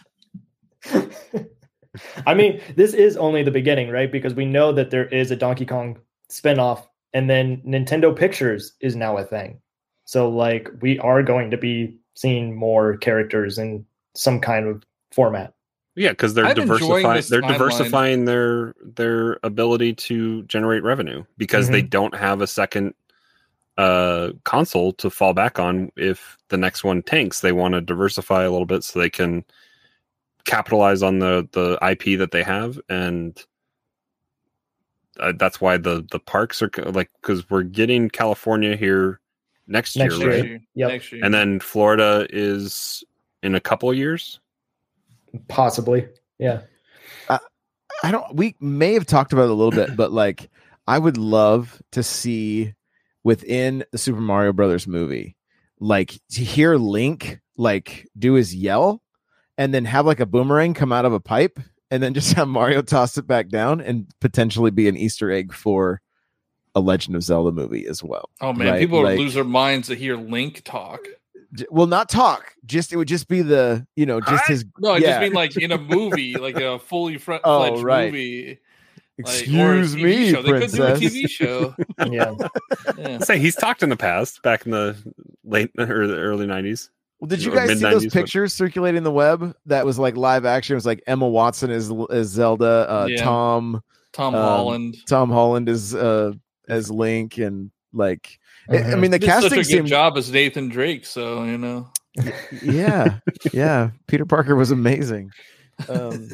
I mean, this is only the beginning, right? Because we know that there is a Donkey Kong spinoff, and then Nintendo Pictures is now a thing. So, like, we are going to be seeing more characters in some kind of format. Yeah, because they're I'm enjoying diversifying. this They're timeline. diversifying their their ability to generate revenue because they don't have a second uh, console to fall back on if the next one tanks. They want to diversify a little bit so they can capitalize on the the I P that they have, and uh, that's why the the parks are co- like because we're getting California here next, Next year, year. right? Next year. Yep. Next year. And then Florida is in a couple of years. Possibly. Yeah. I don't we may have talked about it a little bit, but like I would love to see within the Super Mario Brothers movie, like to hear Link like do his yell and then have like a boomerang come out of a pipe and then just have Mario toss it back down and potentially be an Easter egg for a Legend of Zelda movie as well. Oh man, right? people Like, would lose their minds to hear Link talk. j- well, not talk. Just it would just be the you know just his. No, I yeah. just mean like in a movie, like a fully fledged Oh, right. movie. Excuse like, or a T V me, show. They princess. could do a T V show. Yeah. Yeah. Say he's talked in the past, back in the late or the early nineties. Well, did you Or guys see those mid-nineties, but- pictures circulating the web that was like live action? It was like Emma Watson as, as Zelda, uh, Yeah. Tom Tom Um, Holland. Tom Holland as uh, as Link, and like I- I Mhm. mean the Did such a casting good seemed job as Nathan Drake, so you know. yeah yeah Peter Parker was amazing. Um,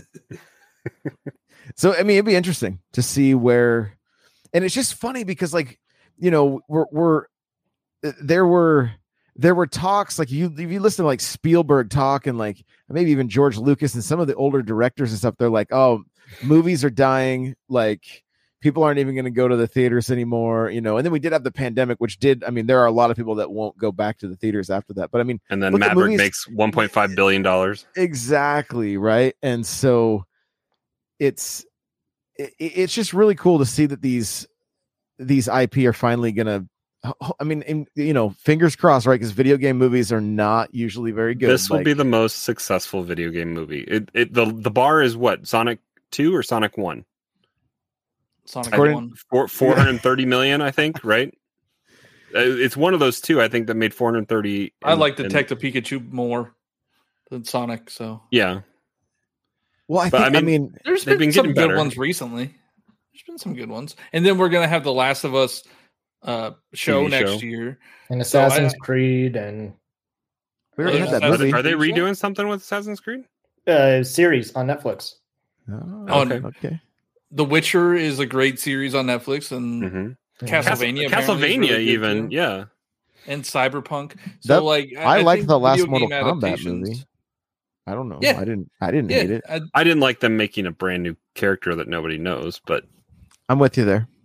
so I mean it'd be interesting to see where, and it's just funny because like you know we're we're there were. There were talks like you if you listen to like Spielberg talk and like maybe even George Lucas and some of the older directors and stuff, they're like, oh, movies are dying, like people aren't even going to go to the theaters anymore, you know. And then we did have the pandemic, which did I mean there are a lot of people that won't go back to the theaters after that, but I mean And then look at Maverick movies- makes one point five billion dollars. exactly right. And so it's it, it's just really cool to see that these these I P are finally going to I mean, in, you know, fingers crossed, right? Because video game movies are not usually very good. This will like, be the most successful video game movie. It, it the the bar is what, Sonic two or Sonic one? Sonic According- one. Four four hundred thirty million, I think, right? Uh, It's one of those two, I think, that made four hundred thirty. I and- like and- Detective Pikachu more than Sonic, so Yeah, well, I But, think, I I mean- mean, there's They've been, been some getting good better. ones recently. There's been some good ones, and then we're gonna have the Last of Us uh, show T V next show. year. And So I- Assassin's Creed and we already Yeah, had that that's- Are they, movie. are they Think so? redoing something with Assassin's Creed? uh, series on Netflix. Oh, Oh, okay. okay. The Witcher is a great series on Netflix, and Mm-hmm. Castlevania, apparently is Castlevania, really good even, too. yeah. and Cyberpunk. So That- like, I liked think the last video Mortal game Kombat adaptations- movie. I don't know. Yeah. I didn't. I didn't Yeah, hate it. I- I didn't like them making a brand new character that nobody knows, but I'm with you there.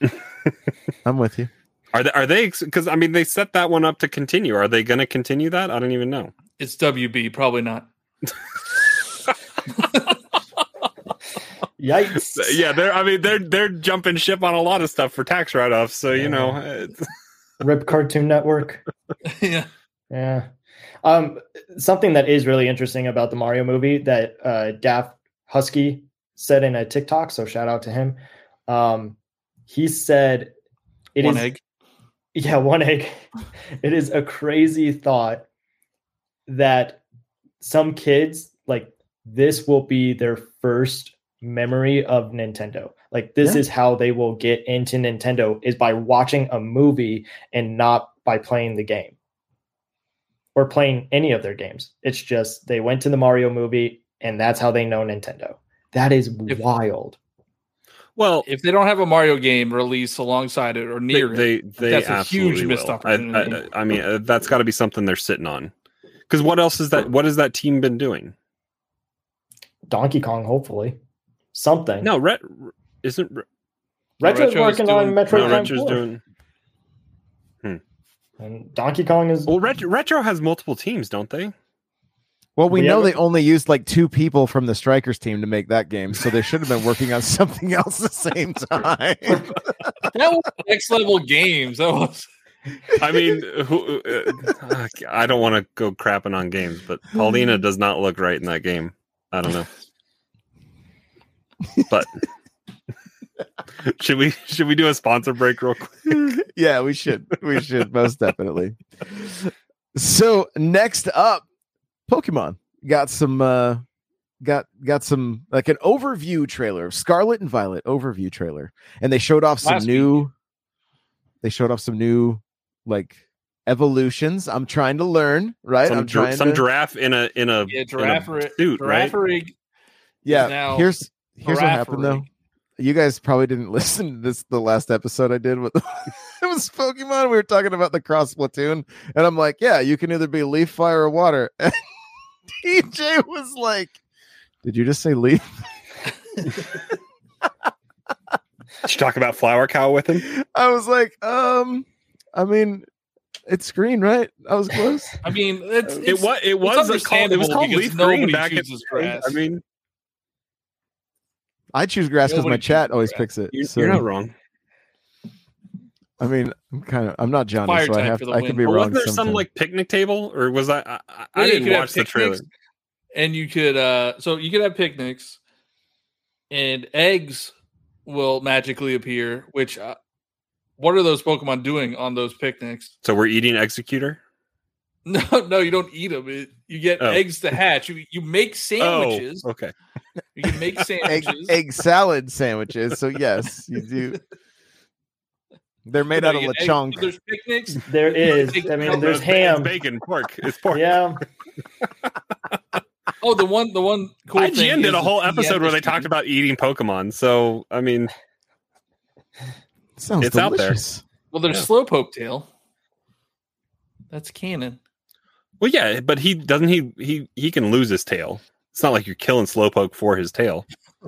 I'm with you. are they? Are they? Because I mean, they set that one up to continue. Are they going to continue that? I don't even know. it's W B, probably not. Yikes! Yeah, they're. I mean, they're they're jumping ship on a lot of stuff for tax write offs. So you know, it's- Rip Cartoon Network. yeah, Yeah. Um, something that is really interesting about the Mario movie that uh, Daft Husky said in a TikTok, so shout out to him. Um, he said, "It is one egg. yeah, one egg. It is a crazy thought that some kids like this will be their first memory of Nintendo. Like this Yeah. is how they will get into Nintendo is by watching a movie and not by playing the game or playing any of their games. It's just they went to the Mario movie and that's how they know Nintendo. That is If- wild. well, If they don't have a Mario game released alongside it or they near they, it, they that's a absolutely huge missed will. I, opportunity. I, I mean, uh, that's got to be something they're sitting on. Because what else is that? What has that team been doing? Donkey Kong, hopefully. Something. No, Ret isn't. Retro's Retro is working on doing- Metroid No, Prime Retro's four. doing. And Donkey Kong is Well, Retro, Retro has multiple teams, don't they? Well, we, We know have they a- only used like two people from the Strikers team to make that game, so they should have been working on something else at the same time. that was next level games. That was I mean, who, uh, I don't want to go crapping on games, but Paulina does not look right in that game. I don't know, but should we should we do a sponsor break real quick? Yeah, we should. We should most definitely. So next up, Pokemon got some uh got got some like an overview trailer, Scarlet and Violet overview trailer, and they showed off some Last new they showed off some new like evolutions. I'm trying to learn, right? Some, I'm gir- trying some to giraffe in a in a, yeah, in giraffe, a ri- suit, giraffe right? rig. yeah. now Here's here's what happened though. Giraffe You guys probably didn't listen to this the last episode I did with it was Pokemon. We were talking about the cross platoon, and I'm like, yeah, you can either be leaf, fire, or water. And D J was like, did you just say leaf? Did you talk about Flower Cow with him? I was like, um, I mean, it's green, right? I was close. I mean, it's, It it's was it was a call, it was understandable called because leaf nobody green back in chooses grass. I mean, I choose grass because my Nobody chat chooses always grass. picks it. you're, so- you're not wrong. I mean, I'm kind of I'm not Johnny, Fire so I type have for the I win. could be But wrong. wasn't there some sometime. like picnic table, or was I? I, I, I Yeah, you didn't could have watch the trailer. picnics, and you could uh, so you could have picnics, and eggs will magically appear. Which uh, what are those Pokemon doing on those picnics? So we're eating Executor. No, no, you don't eat them. It, you get Oh. eggs to hatch. You you make sandwiches. Oh, okay. You can make egg, sandwiches. egg salad sandwiches. So yes, you do. They're made No, out of you get eggs, lechonk. so there's picnics. There is. Take- I mean, no, there's It's ham. bacon, pork. It's pork. Yeah. Oh, the one, the one cool I G N thing did is a the whole T M episode where they machine. talked about eating Pokemon. So I mean, Sounds It's out there. delicious. Well, there's Yeah. Slowpoke tail. That's canon. well, yeah, but he doesn't. He he he can lose his tail. It's not like you're killing Slowpoke for his tail.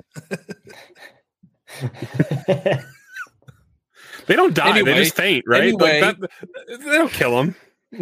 They don't die. Anyway, they just faint, right? anyway. Like that, they don't kill him.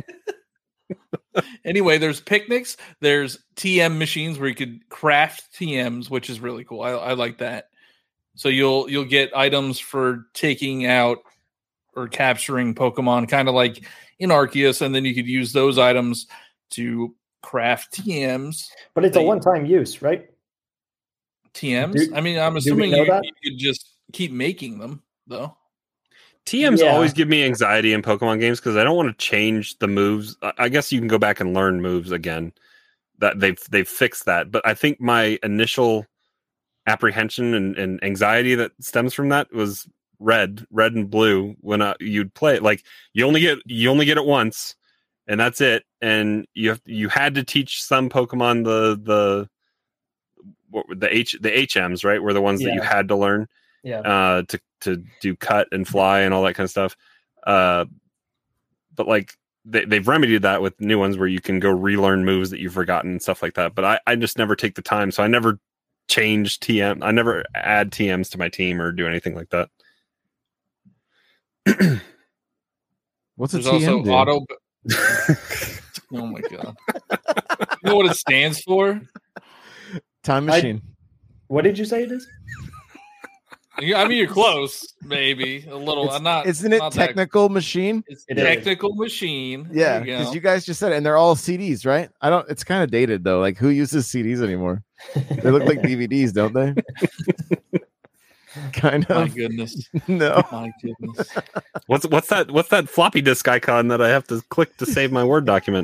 Anyway, there's picnics. There's T M machines where you could craft T Ms, which is really cool. I, I like that. So you'll you'll get items for taking out or capturing Pokemon, kind of like in Arceus, and then you could use those items to craft T Ms. But it's a They- one-time use, right? T Ms. Do- I mean, I'm do we assuming know you, that? you could just keep making them, though. T Ms Yeah. always give me anxiety in Pokemon games because I don't want to change the moves. I- I guess you can go back and learn moves again. That they've they've fixed that, but I think my initial apprehension and, and anxiety that stems from that was red, red and blue when uh, you'd play it. Like you only get you only get it once, and that's it. And you have, you had to teach some Pokemon the the what, were the H the H Ms, right? Were the ones that you Yeah. had to learn Yeah. uh, to to do cut and fly and all that kind of stuff. Uh, but like they, they've remedied that with new ones where you can go relearn moves that you've forgotten and stuff like that. But I, I just never take the time, so I never change T M. I never add T Ms to my team or do anything like that. What's a There's T M also do? auto. Oh my god! You know what it stands for? Time I- machine. What did you say it is? Yeah, I mean, you're close, maybe a little. It's- I'm not. Isn't it not that- technical machine? It's It is. technical machine. Yeah, There you because go. you guys just said it, and they're all C Ds, right? I don't. It's kind of dated though. Like, who uses C Ds anymore? They look like D V Ds, don't they? kind My of. goodness. No. My goodness. What's what's that? What's that floppy disk icon that I have to click to save my Word document?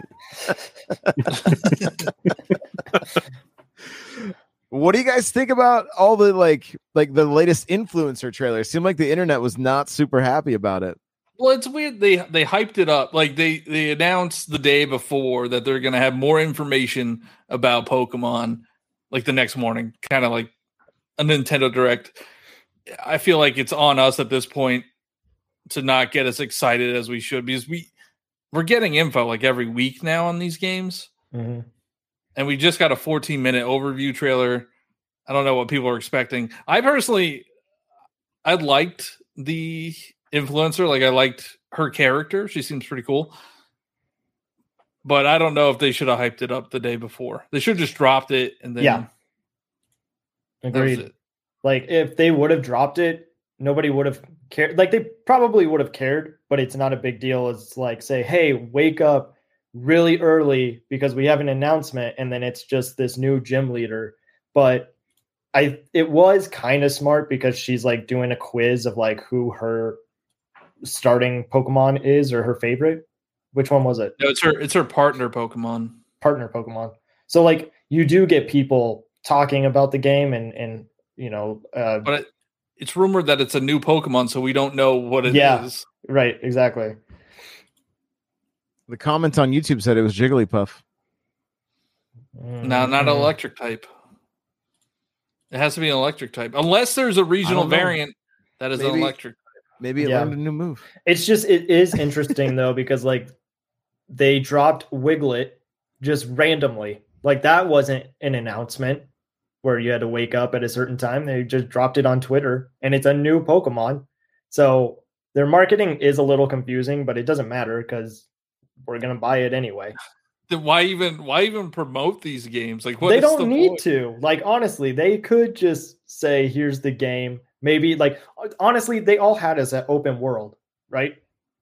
What do you guys think about all the like, like the latest influencer trailers? Seemed like the internet was not super happy about it. Well, it's weird. They they hyped it up. Like they they announced the day before that they're gonna have more information about Pokemon, like the next morning, kind of like a Nintendo Direct. I feel like it's on us at this point to not get as excited as we should because we we're getting info like every week now on these games, Mhm. and we just got a fourteen minute overview trailer. I don't know what people are expecting. I personally, I liked the influencer. Like I liked her character. She seems pretty cool. But I don't know if they should have hyped it up the day before. They should have just dropped it and then Yeah. that was Agreed. it. Like if they would have dropped it, nobody would have cared. Like they probably would have cared, but it's not a big deal. It's like say, hey, wake up really early because we have an announcement, and then it's just this new gym leader. But I it was kind of smart because she's like doing a quiz of like who her starting Pokemon is or her favorite. Which one was it? No, it's her it's her partner Pokemon. Partner Pokemon. So like you do get people talking about the game and and you know uh, But it, it's rumored that it's a new Pokemon, so we don't know what it is. Yeah. right, exactly. The comment on YouTube said it was Jigglypuff. No, not an Mm. electric type. It has to be an electric type. Unless there's a regional don't know. variant that is an Maybe- electric. Maybe it Yeah. learned a new move. It's just it is interesting though because like they dropped Wiglet just randomly. Like that wasn't an announcement where you had to wake up at a certain time. They just dropped it on Twitter and it's a new Pokemon. So their marketing is a little confusing, but it doesn't matter because we're gonna buy it anyway. Then why even why even promote these games? Like what They is don't the need point? to. Like honestly, they could just say, "Here's the game." Maybe like honestly, they all had us at open world, right?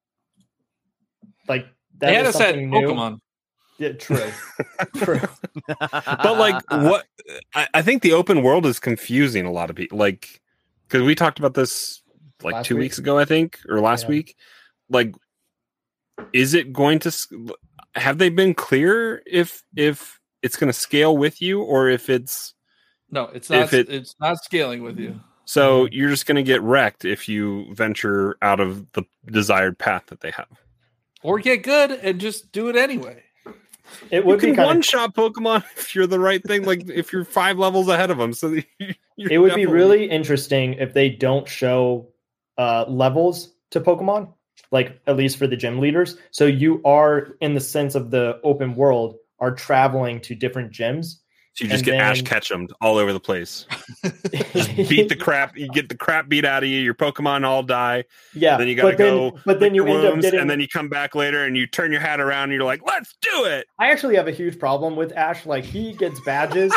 Like that They had is us at something new. Pokemon. Yeah, true. True. But like, what I, I think the open world is confusing a lot of people. Like, because we talked about this like Last two week? weeks ago, I think, or last Yeah. week. Like, is it going to? s- Have they been clear if if it's going to scale with you, or if it's No, it's not. If it- it's not scaling with you. so Mhm. you're just going to get wrecked if you venture out of the desired path that they have? Or get good and just do it anyway. It You would be can kind one of shot Pokemon if you're the right thing. Like if you're five levels ahead of them, so that you- you're it would be definitely- really interesting if they don't show uh, levels to Pokemon, like at least for the gym leaders. So you are, in the sense of the open world, are traveling to different gyms. So you just and get Ash then- Ketchum all over the place. Just beat the crap. You get the crap beat out of you. Your Pokemon all die. Yeah, Then you got to but then, go. but then lick you your end up wounds, getting. and then you come back later and you turn your hat around and you're like, "Let's do it." I actually have a huge problem with Ash. Like he gets badges.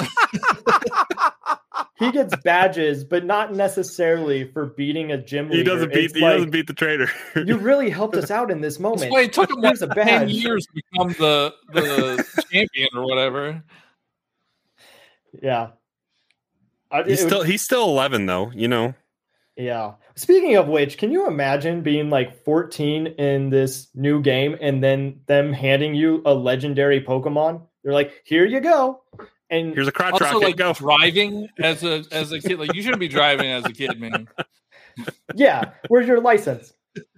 He gets badges, but not necessarily for beating a gym leader. He doesn't beat. It's He like, doesn't beat the trader. You really helped us out in this moment. That's why it took him Here's a like ten badge. years to become the the champion or whatever. Yeah. I, he's it would- still. He's still eleven though. You know. Yeah. Speaking of which, can you imagine being like fourteen in this new game and then them handing you a legendary Pokemon? They're like, "Here you go." And Here's a crotch Also, rocket. like Go. driving as a as a kid, like you shouldn't be driving as a kid, man. yeah, where's your license?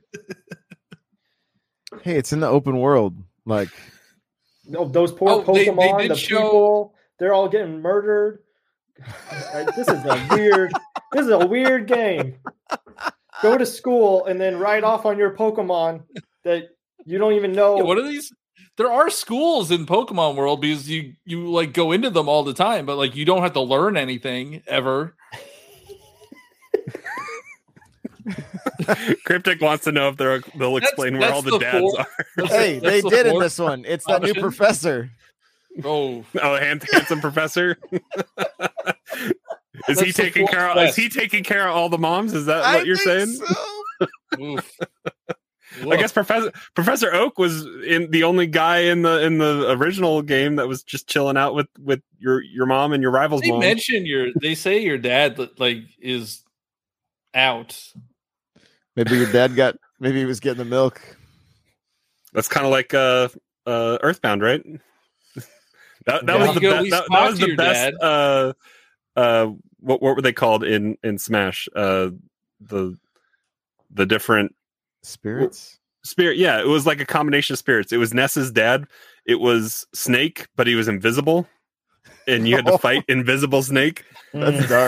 Hey, it's in the open world. Like, Oh, those poor Oh, they- they Pokemon, did the show- people, they're all getting murdered. Like, this is a weird this is a weird game. Go to school and then ride off on your Pokemon that you don't even know. Yeah, what are these? There are schools in Pokemon World because you you like go into them all the time, but like you don't have to learn anything ever. Cryptic wants to know if they're, they'll That's- explain where that's all the, the dads four- are. That's hey, the- they that's the did in fourth this one. It's that new option. professor. Oh, Oh, hand, handsome professor. Is That's he the taking fourth care? Of, best. is he taking care of all the moms? Is that what you're saying? oof. I guess Professor Professor Oak was in the only guy in the in the original game that was just chilling out with with your your mom and your rival's They mom. mention your. They say your dad like is out. Maybe your dad got. Maybe he was getting the milk. That's kind of like uh, uh, Earthbound, right? that that Yeah. was the You go at best. least That, that talk was to the your best. dad. Uh, uh, what what were they called in in Smash? Uh, the the different Spirits. spirit. Yeah, it was like a combination of spirits. It was Ness's dad. It was Snake, but he was invisible, and you had to fight invisible Snake. That's Mm.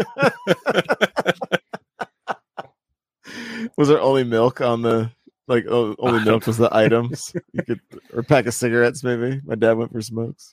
dark. Was there only milk on the like? Oh, only milk was the items you could, or a pack of cigarettes. Maybe my dad went for smokes.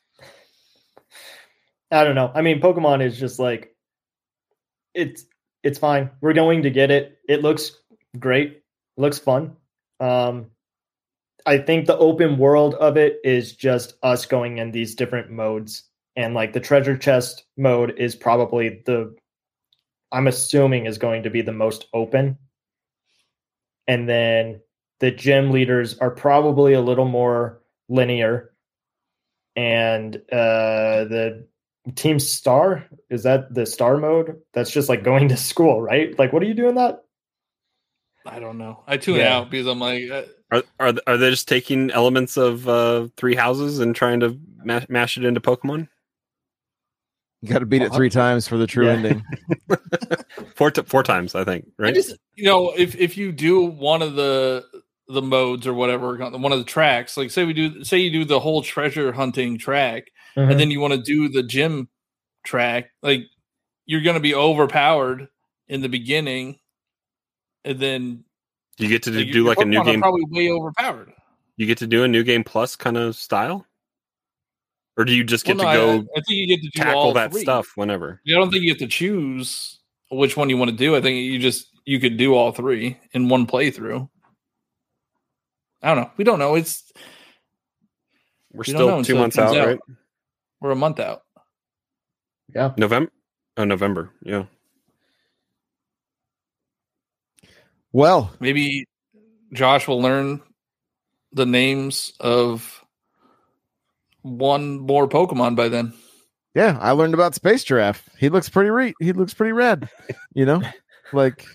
I don't know. I mean, Pokemon is just like it's it's fine. We're going to get it. It looks great. It looks fun. Um, I think the open world of it is just us going in these different modes, and like the treasure chest mode is probably the I'm assuming is going to be the most open, and then the gym leaders are probably a little more linear, and uh, the Team Star, is that the star mode? That's just like going to school, right? Like, what are you doing that? I don't know. I tune Yeah. out because I'm like, uh, Are are are they just taking elements of uh, Three Houses and trying to ma- mash it into Pokemon? You got to beat it three times for the true Yeah. ending. Four t- four times, I think. I Right? just, you know, if if you do one of the the modes or whatever, one of the tracks, like say we do, say you do the whole treasure hunting track, Mhm. and then you want to do the gym track, like you're going to be overpowered in the beginning, and then you get to do, like, do your like a new Pokemon are game. probably way overpowered. You get to do a new game plus kind of style, or do you just get Well, no, to I, go I think you get to do tackle all that three. stuff whenever? I don't think you get to choose which one you want to do. I think you just you could do all three in one playthrough. I don't know. We don't know. It's We're We don't know still two until it months comes out, out. right? we're a month out. Yeah. November. Oh, November. Yeah. Well, Maybe Josh will learn the names of one more Pokemon by then. Yeah, I learned about Space Giraffe. He looks pretty re- he looks pretty rad. You know? Like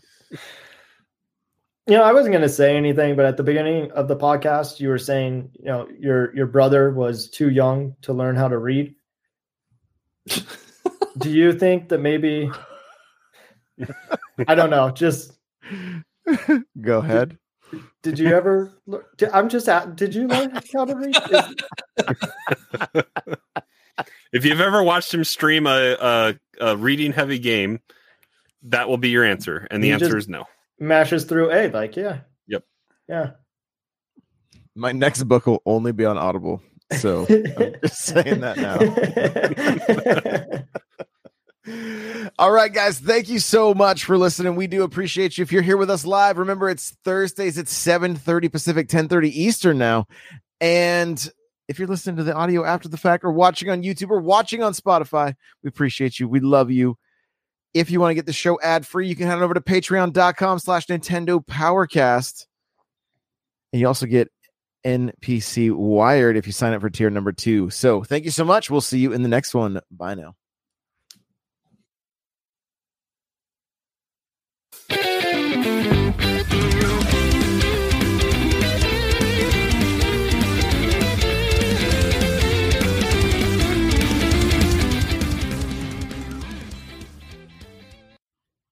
You know, I wasn't going to say anything, but at the beginning of the podcast, you were saying, you know, your your brother was too young to learn how to read. Do you think that maybe I don't know, just go ahead. Did, did you ever did, I'm just at, did you learn how to read? Is, if you've ever watched him stream a, a, a reading heavy game, that will be your answer. And the He answer just- is no. mashes through A, like, yeah. Yep. Yeah. My next book will only be on Audible. So I'm just saying that now. All right, guys. Thank you so much for listening. We do appreciate you. If you're here with us live, remember it's Thursdays at seven thirty Pacific, ten thirty Eastern now. And if you're listening to the audio after the fact or watching on YouTube or watching on Spotify, we appreciate you. We love you. If you want to get the show ad free, you can head on over to patreon.com slash Nintendo Powercast. And you also get N P C Wired if you sign up for tier number two. So thank you so much. We'll see you in the next one. Bye now. Thank you.